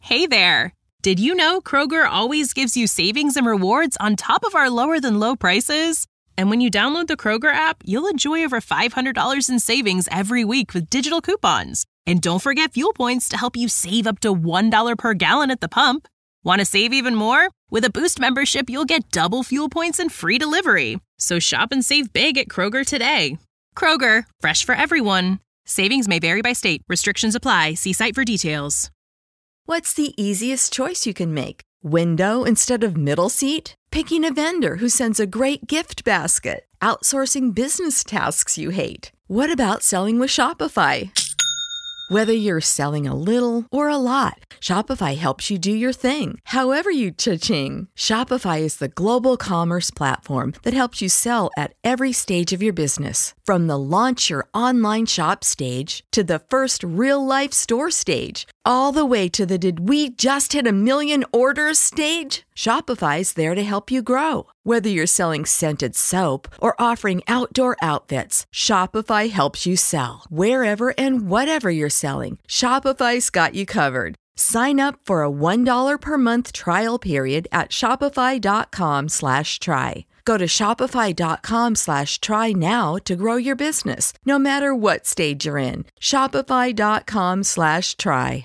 Hey there! Did you know Kroger always gives you savings and rewards on top of our lower-than-low prices? And when you download the Kroger app, you'll enjoy over $500 in savings every week with digital coupons. And don't forget fuel points to help you save up to $1 per gallon at the pump. Want to save even more? With a Boost membership, you'll get double fuel points and free delivery. So shop and save big at Kroger today. Kroger, fresh for everyone. Savings may vary by state. Restrictions apply. See site for details. What's the easiest choice you can make? Window instead of middle seat? Picking a vendor who sends a great gift basket? Outsourcing business tasks you hate? What about selling with Shopify? Whether you're selling a little or a lot, Shopify helps you do your thing, however you cha-ching. Shopify is the global commerce platform that helps you sell at every stage of your business. From the launch your online shop stage to the first real-life store stage, all the way to the did we just hit a million orders stage. Shopify's there to help you grow. Whether you're selling scented soap or offering outdoor outfits, Shopify helps you sell. Wherever and whatever you're selling, Shopify's got you covered. Sign up for a $1 per month trial period at shopify.com/try. Go to shopify.com/try now to grow your business, no matter what stage you're in. Shopify.com/try.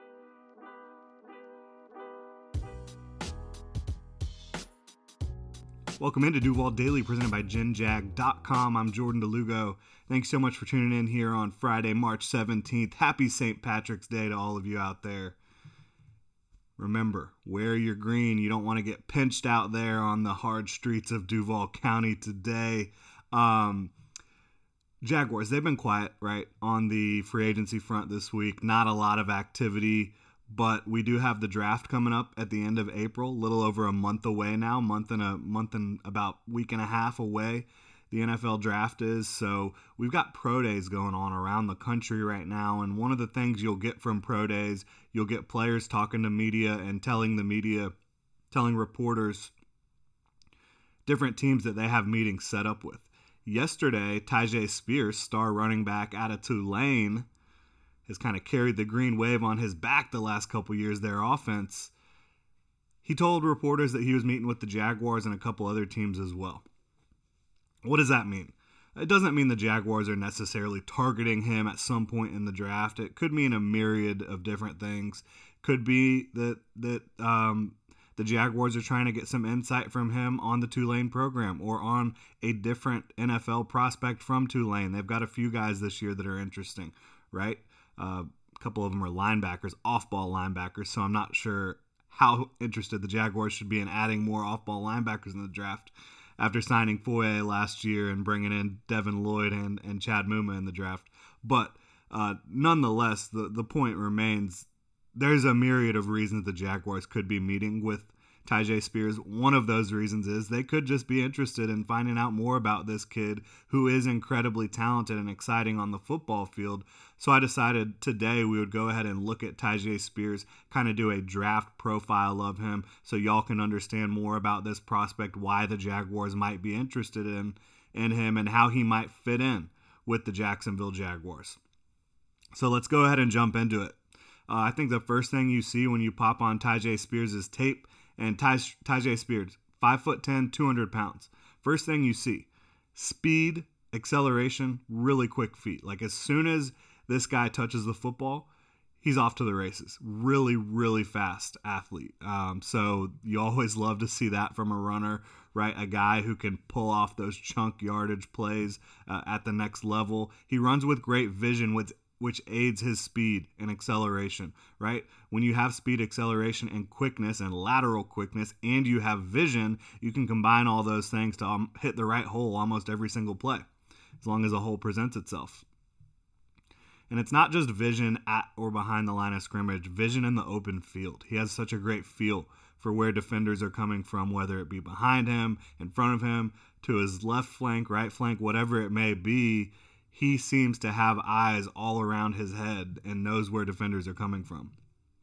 Welcome into Duval Daily, presented by GenJag.com. I'm Jordan DeLugo. Thanks so much for tuning in here on Friday, March 17th. Happy St. Patrick's Day to all of you out there. Remember, wear your green. You don't want to get pinched out there on the hard streets of Duval County today. Jaguars, they've been quiet, right, on the free agency front this week. Not a lot of activity. But we do have the draft coming up at the end of April, a little over a month away now, month and about week and a half away. The NFL draft is, so we've got pro days going on around the country right now, and one of the things you'll get from pro days, you'll get players talking to media and telling reporters different teams that they have meetings set up with. Yesterday, Tyjae Spears, star running back out of Tulane, has kind of carried the green wave on his back the last couple years, their offense. He told reporters that he was meeting with the Jaguars and a couple other teams as well. What does that mean? It doesn't mean the Jaguars are necessarily targeting him at some point in the draft. It could mean a myriad of different things. Could be that the Jaguars are trying to get some insight from him on the Tulane program or on a different NFL prospect from Tulane. They've got a few guys this year that are interesting, right? A couple of them are linebackers, off-ball linebackers, so I'm not sure how interested the Jaguars should be in adding more off-ball linebackers in the draft after signing Foye last year and bringing in Devin Lloyd and Chad Muma in the draft. But nonetheless, the point remains there's a myriad of reasons the Jaguars could be meeting with Tyjae Spears. One of those reasons is they could just be interested in finding out more about this kid who is incredibly talented and exciting on the football field. So I decided today we would go ahead and look at Tyjae Spears, kind of do a draft profile of him so y'all can understand more about this prospect, why the Jaguars might be interested in him, and how he might fit in with the Jacksonville Jaguars. So let's go ahead and jump into it. I think the first thing you see when you pop on Tyjae Spears' tape, and Tyjae Spears, 5'10", 200 pounds. First thing you see, speed, acceleration, really quick feet. Like as soon as this guy touches the football, he's off to the races. Really, really fast athlete. So you always love to see that from a runner, right? A guy who can pull off those chunk yardage plays at the next level. He runs with great vision, which aids his speed and acceleration, right? When you have speed, acceleration, and quickness and lateral quickness, and you have vision, you can combine all those things to hit the right hole almost every single play, as long as a hole presents itself. And it's not just vision at or behind the line of scrimmage, vision in the open field. He has such a great feel for where defenders are coming from, whether it be behind him, in front of him, to his left flank, right flank, whatever it may be. He seems to have eyes all around his head and knows where defenders are coming from.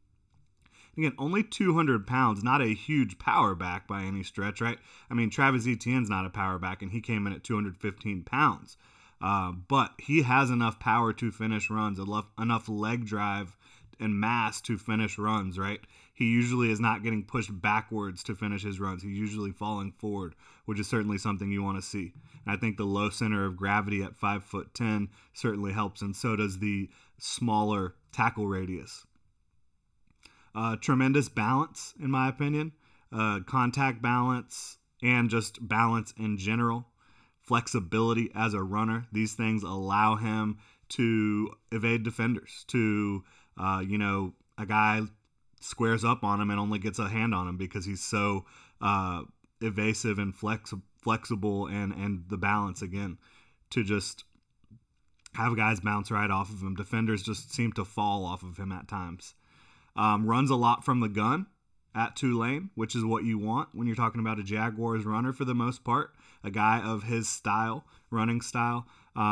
Again, only 200 pounds, not a huge power back by any stretch, right? I mean, Travis Etienne's not a power back, and he came in at 215 pounds. But he has enough power to finish runs, enough leg drive and mass to finish runs, right? He usually is not getting pushed backwards to finish his runs. He's usually falling forward, which is certainly something you want to see. And I think the low center of gravity at 5'10" certainly helps, and so does the smaller tackle radius. Tremendous balance, in my opinion. Contact balance and just balance in general. Flexibility as a runner. These things allow him to evade defenders, to, a guy squares up on him and only gets a hand on him because he's so evasive and flexible and the balance, again, to just have guys bounce right off of him. Defenders just seem to fall off of him at times. Runs a lot from the gun at Tulane, which is what you want when you're talking about a Jaguars runner for the most part, a guy of his style, running style.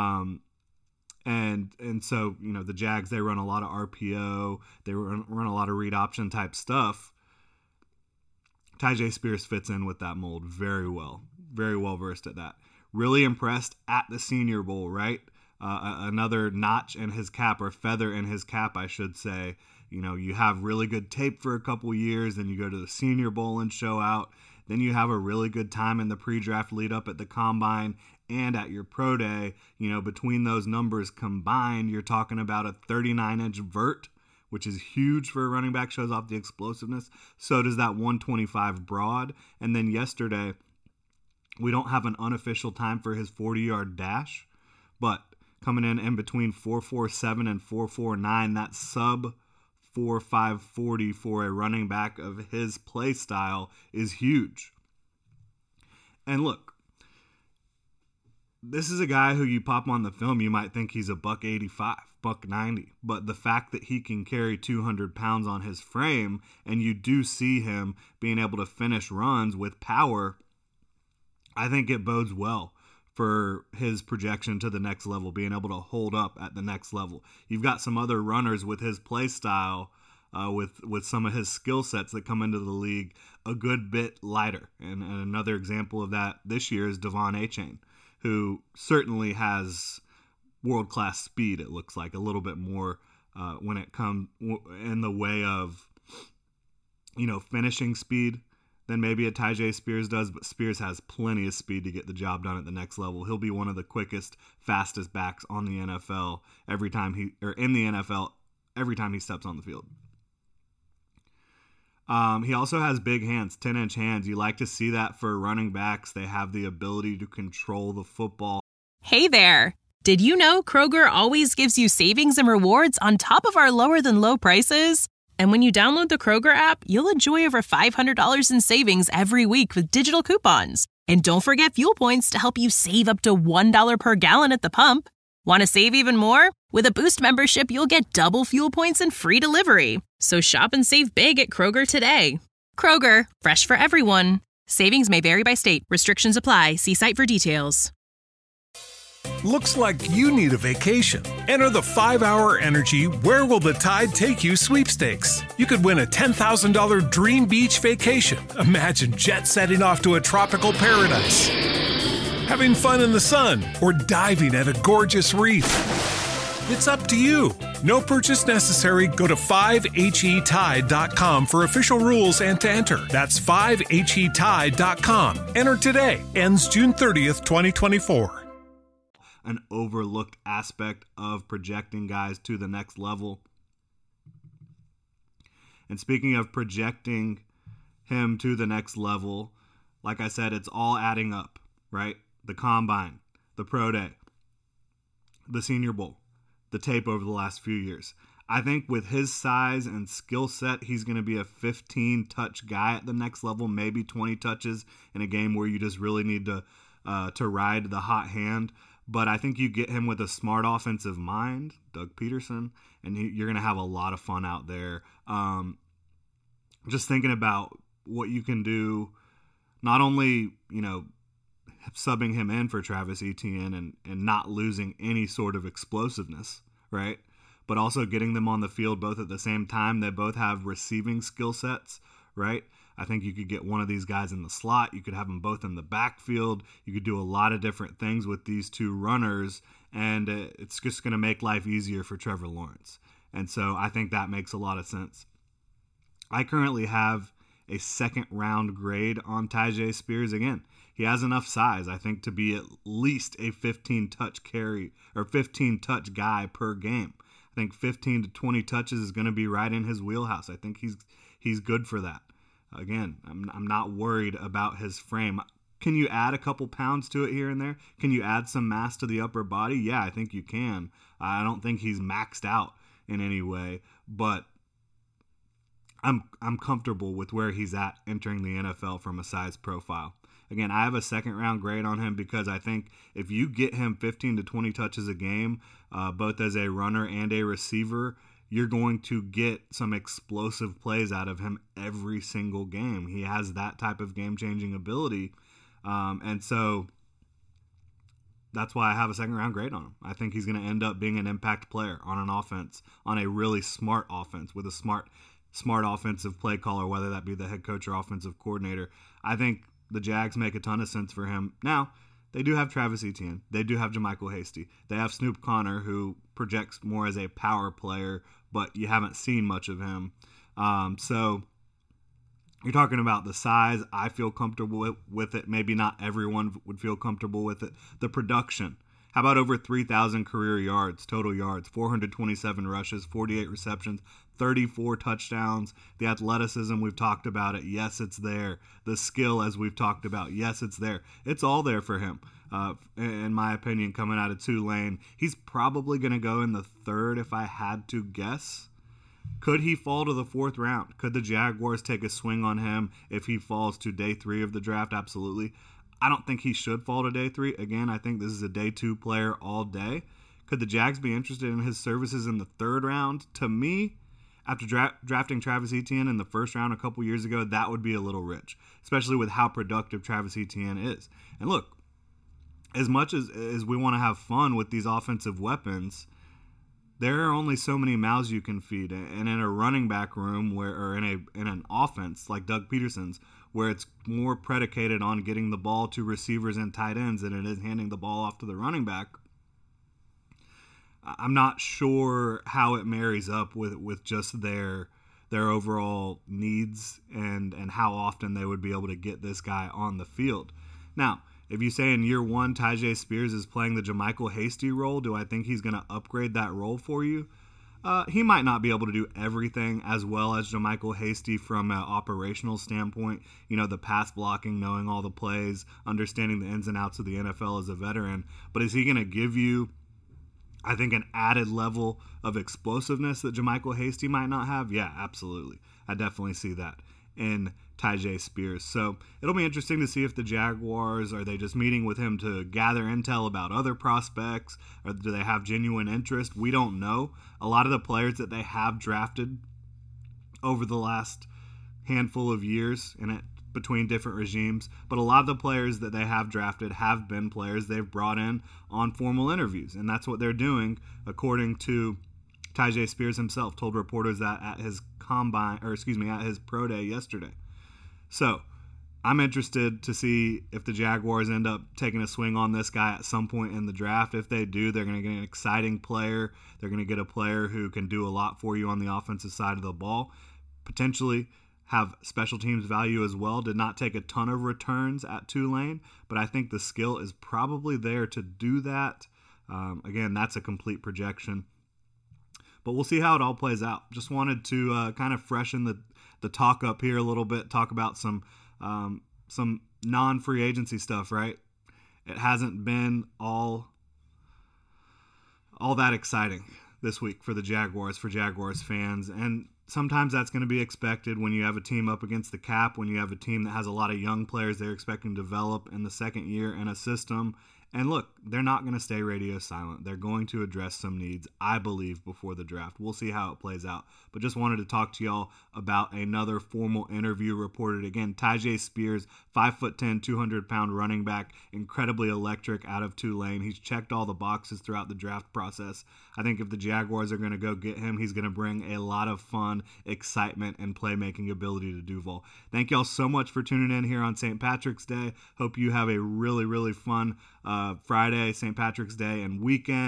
And so, the Jags, they run a lot of RPO. They run a lot of read option type stuff. Tyjae Spears fits in with that mold very well versed at that. Really impressed at the Senior Bowl, right? Another notch in his cap, or feather in his cap, I should say. You have really good tape for a couple years, then you go to the Senior Bowl and show out. Then you have a really good time in the pre-draft lead up at the Combine and at your pro day. Between those numbers combined, you're talking about a 39-inch vert, which is huge for a running back, shows off the explosiveness. So does that 125 broad. And then yesterday, we don't have an unofficial time for his 40-yard dash, but coming in between 4.47 and 4.49, that sub 4.540 for a running back of his play style is huge. And look, this is a guy who you pop on the film, you might think he's a $185, $190, but the fact that he can carry 200 pounds on his frame, and you do see him being able to finish runs with power, I think it bodes well for his projection to the next level, being able to hold up at the next level. You've got some other runners with his play style, with some of his skill sets that come into the league a good bit lighter. And another example of that this year is Devon Achane, who certainly has world-class speed, it looks like, a little bit more when it comes in the way of, finishing speed than maybe a Tyjae Spears does, but Spears has plenty of speed to get the job done at the next level. He'll be one of the quickest, fastest backs on the NFL every time he steps on the field. He also has big hands, 10-inch hands. You like to see that for running backs. They have the ability to control the football. Hey there. Did you know Kroger always gives you savings and rewards on top of our lower than low prices? And when you download the Kroger app, you'll enjoy over $500 in savings every week with digital coupons. And don't forget fuel points to help you save up to $1 per gallon at the pump. Want to save even more? With a Boost membership, you'll get double fuel points and free delivery. So shop and save big at Kroger today. Kroger, fresh for everyone. Savings may vary by state. Restrictions apply. See site for details. Looks like you need a vacation. Enter the 5-Hour Energy Where Will the Tide Take You sweepstakes. You could win a $10,000 dream beach vacation. Imagine jet setting off to a tropical paradise, having fun in the sun, or diving at a gorgeous reef. It's up to you. No purchase necessary. Go to 5HETide.com for official rules and to enter. That's 5HETide.com. Enter today. Ends June 30th, 2024. An overlooked aspect of projecting guys to the next level. And speaking of projecting him to the next level, like I said, it's all adding up, right? The Combine, the Pro Day, the Senior Bowl, the tape over the last few years. I think with his size and skill set, he's going to be a 15-touch guy at the next level, maybe 20 touches in a game where you just really need to ride the hot hand. But I think you get him with a smart offensive mind, Doug Peterson, and you're going to have a lot of fun out there. Just thinking about what you can do, not only, subbing him in for Travis Etienne and not losing any sort of explosiveness, right? But also getting them on the field both at the same time. They both have receiving skill sets, right? I think you could get one of these guys in the slot. You could have them both in the backfield. You could do a lot of different things with these two runners, and it's just going to make life easier for Trevor Lawrence. And so I think that makes a lot of sense. I currently have a second round grade on Tyjae Spears. Again, he has enough size, I think, to be at least a 15 touch carry or 15 touch guy per game. I think 15 to 20 touches is going to be right in his wheelhouse. I think he's good for that. Again, I'm not worried about his frame. Can you add a couple pounds to it here and there? Can you add some mass to the upper body? Yeah, I think you can. I don't think he's maxed out in any way, but I'm comfortable with where he's at entering the NFL from a size profile. Again, I have a second round grade on him because I think if you get him 15 to 20 touches a game, both as a runner and a receiver, you're going to get some explosive plays out of him every single game. He has that type of game-changing ability. And so that's why I have a second round grade on him. I think he's going to end up being an impact player on an offense, on a really smart offense with a smart offensive play caller, whether that be the head coach or offensive coordinator. I think the Jags make a ton of sense for him. Now, they do have Travis Etienne. They do have JaMycal Hasty. They have Snoop Conner, who projects more as a power player, but you haven't seen much of him. So you're talking about the size. I feel comfortable with it. Maybe not everyone would feel comfortable with it. The production. How about over 3,000 career yards, total yards, 427 rushes, 48 receptions, 34 touchdowns. The athleticism, we've talked about it. Yes, it's there. The skill, as we've talked about. Yes, it's there. It's all there for him, in my opinion, coming out of Tulane. He's probably going to go in the third if I had to guess. Could he fall to the fourth round? Could the Jaguars take a swing on him if he falls to day 3 of the draft? Absolutely. I don't think he should fall to day 3. Again, I think this is a day 2 player all day. Could the Jags be interested in his services in the third round? To me, after drafting Travis Etienne in the first round a couple years ago, that would be a little rich, especially with how productive Travis Etienne is. And look, as much as we want to have fun with these offensive weapons, there are only so many mouths you can feed. And in a running back room or in an offense like Doug Peterson's, where it's more predicated on getting the ball to receivers and tight ends than it is handing the ball off to the running back, I'm not sure how it marries up with just their overall needs and how often they would be able to get this guy on the field. Now, if you say in year 1 Tyjae Spears is playing the JaMycal Hasty role, do I think he's going to upgrade that role for you? He might not be able to do everything as well as JaMycal Hasty from an operational standpoint. You know, the pass blocking, knowing all the plays, understanding the ins and outs of the NFL as a veteran. But is he going to give you, I think, an added level of explosiveness that JaMycal Hasty might not have? Yeah, absolutely. I definitely see that in Tyjae Spears. So it'll be interesting to see if the Jaguars, are they just meeting with him to gather intel about other prospects, or do they have genuine interest? We don't know. A lot of the players that they have drafted over the last handful of years between different regimes, but a lot of the players that they have drafted have been players they've brought in on formal interviews, and that's what they're doing, according to Tyjae Spears himself. Told reporters that at his at his pro day yesterday. So I'm interested to see if the Jaguars end up taking a swing on this guy at some point in the draft. If they do, they're going to get an exciting player. They're going to get a player who can do a lot for you on the offensive side of the ball. Potentially have special teams value as well. Did not take a ton of returns at Tulane, but I think the skill is probably there to do that. Again, that's a complete projection. But we'll see how it all plays out. Just wanted to kind of freshen the talk up here a little bit, talk about some non-free agency stuff, right? It hasn't been all that exciting this week for the Jaguars, for Jaguars fans. And sometimes that's going to be expected when you have a team up against the cap, when you have a team that has a lot of young players they're expecting to develop in the second year in a system. And look, they're not going to stay radio silent. They're going to address some needs, I believe, before the draft. We'll see how it plays out. But just wanted to talk to y'all about another formal interview reported. Again, Tyjae Spears, 5'10", 200-pound running back, incredibly electric out of Tulane. He's checked all the boxes throughout the draft process. I think if the Jaguars are going to go get him, he's going to bring a lot of fun, excitement, and playmaking ability to Duval. Thank y'all so much for tuning in here on St. Patrick's Day. Hope you have a really, really fun Friday, St. Patrick's Day, and weekend.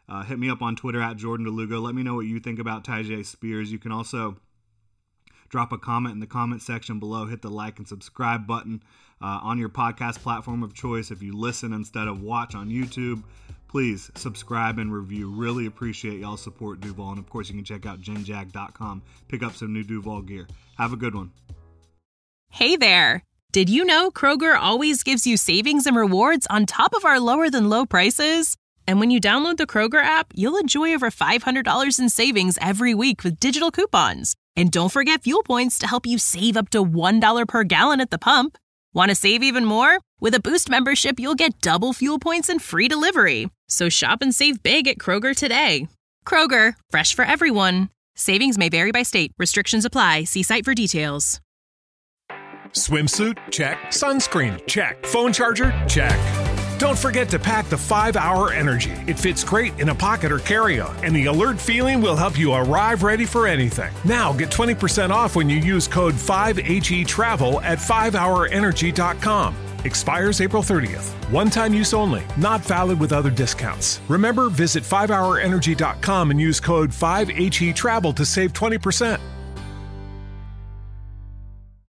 Hit me up on Twitter at Jordan DeLugo. Let me know what you think about Tyjae Spears. You can also drop a comment in the comment section below. Hit the like and subscribe button on your podcast platform of choice. If you listen instead of watch on YouTube, please subscribe and review. Really appreciate y'all's support, Duval. And of course, you can check out genjag.com. Pick up some new Duval gear. Have a good one. Hey there! Did you know Kroger always gives you savings and rewards on top of our lower than low prices? And when you download the Kroger app, you'll enjoy over $500 in savings every week with digital coupons. And don't forget fuel points to help you save up to $1 per gallon at the pump. Want to save even more? With a Boost membership, you'll get double fuel points and free delivery. So shop and save big at Kroger today. Kroger, fresh for everyone. Savings may vary by state. Restrictions apply. See site for details. Swimsuit? Check. Sunscreen? Check. Phone charger? Check. Don't forget to pack the 5-Hour Energy. It fits great in a pocket or carry-on, and the alert feeling will help you arrive ready for anything. Now get 20% off when you use code 5HETRAVEL at 5hourenergy.com. Expires April 30th. One-time use only. Not valid with other discounts. Remember, visit 5hourenergy.com and use code 5HETRAVEL to save 20%.